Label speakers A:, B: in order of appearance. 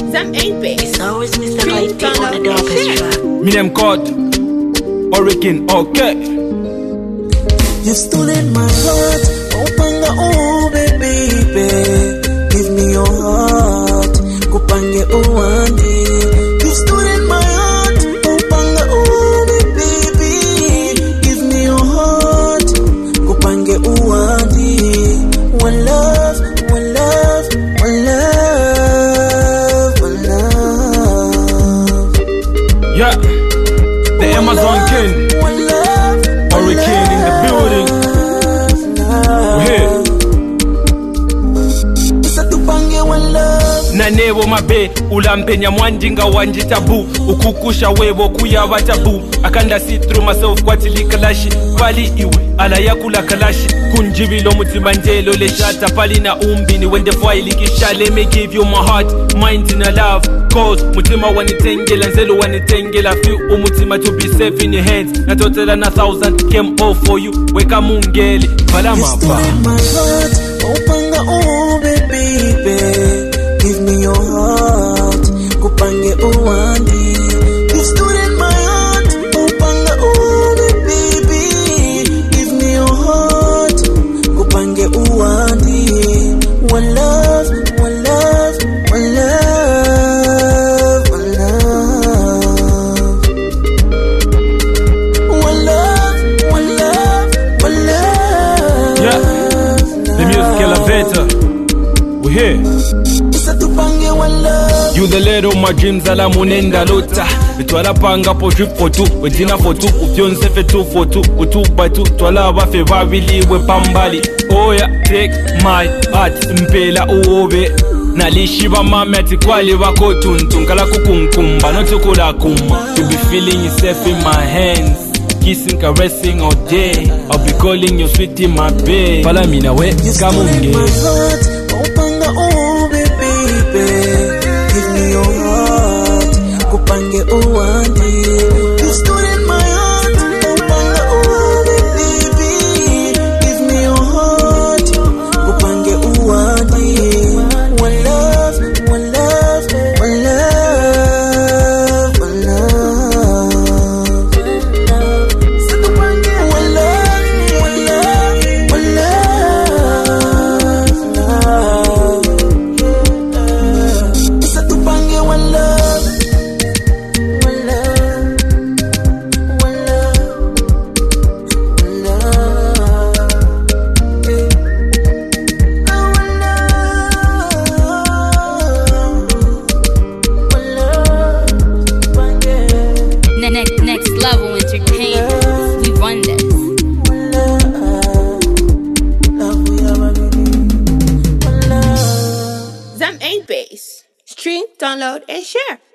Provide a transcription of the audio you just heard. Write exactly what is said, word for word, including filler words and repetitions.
A: Them ain't big.
B: It's always Mister Light on the darkest track.
C: Me name God Hurricane, okay.
D: You've stolen my heart. Kupanga oh baby, baby. Give me your heart. Kupange uwandi. You've stolen my heart. Kupanga oh baby. Give me your heart. Kupange uwandi. One love, one love, one love, one love.
C: Yeah, the Amazon King. Hurricane in the building. We're here. Nanewo mabe ulampenya mwandinga wanji tabu ukukusha wewo kuyaba tabu akanda see through myself kwatili kalashi pali iwe ala yakula kalashi kunjibilo mutima njelo le shata pali na umbini when the file kisha let me give you my heart mind in a love cause mutima wanitengela nzelo wanitengela feel umutima to be safe in your hands na total and a thousand came all for you weka mungeli pala mapa
D: my heart opanga oh baby baby. Give me your heart, kupange uwandi. You stood in my heart, kupanga uwandi, baby. Give me your heart, kupange uwandi. One love, one love, one love, one love. One love, one love, one love.
C: Yeah, the music elevator. We're here. You the little my dreams ala munenda lota Itwala panga po drip for two Wejina for two Ufyonse fe two for two Utu by two Twala wafe wabili we pambali Oh yeah, take my heart Mpela uobe Nalishiba mameti kwali wako tuntun Kala kukumkumba Notukula kuma You be feeling yourself in my hands Kissing, caressing all day I'll be calling you sweetie my babe Pala mina we kamunge
D: Opanga oh baby. Give me your heart, kupange uwandi. You stood in my heart, kupanga oh baby. Give me your heart, kupange uwandi. One love, one love, one love, one love. So kupange one love, one love, one love, love. One love, one love, one love, one love, yeah. One love, one love, yeah.
A: Next, next level entertainment. We run this.
D: One love, love we have a baby. One love.
A: Them ain't bass. Stream, download, and share.